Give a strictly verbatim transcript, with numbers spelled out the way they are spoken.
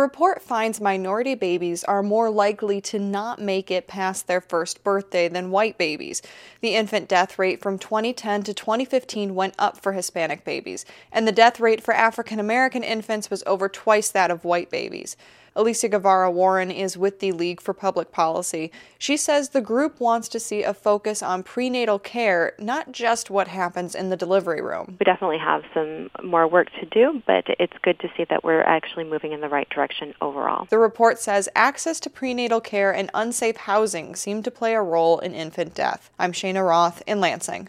report finds minority babies are more likely to not make it past their first birthday than white babies. The infant death rate from twenty ten to twenty fifteen went up for Hispanic babies, and the death rate for African American infants was over twice that of white babies. Alicia Guevara Warren is with the League for Public Policy. She says the group wants to see a focus on prenatal care, not just what happens in the delivery room. We definitely have some more work to do, but it's good to see that we're actually moving in the right direction overall. The report says access to prenatal care and unsafe housing seem to play a role in infant death. I'm Shana Roth in Lansing.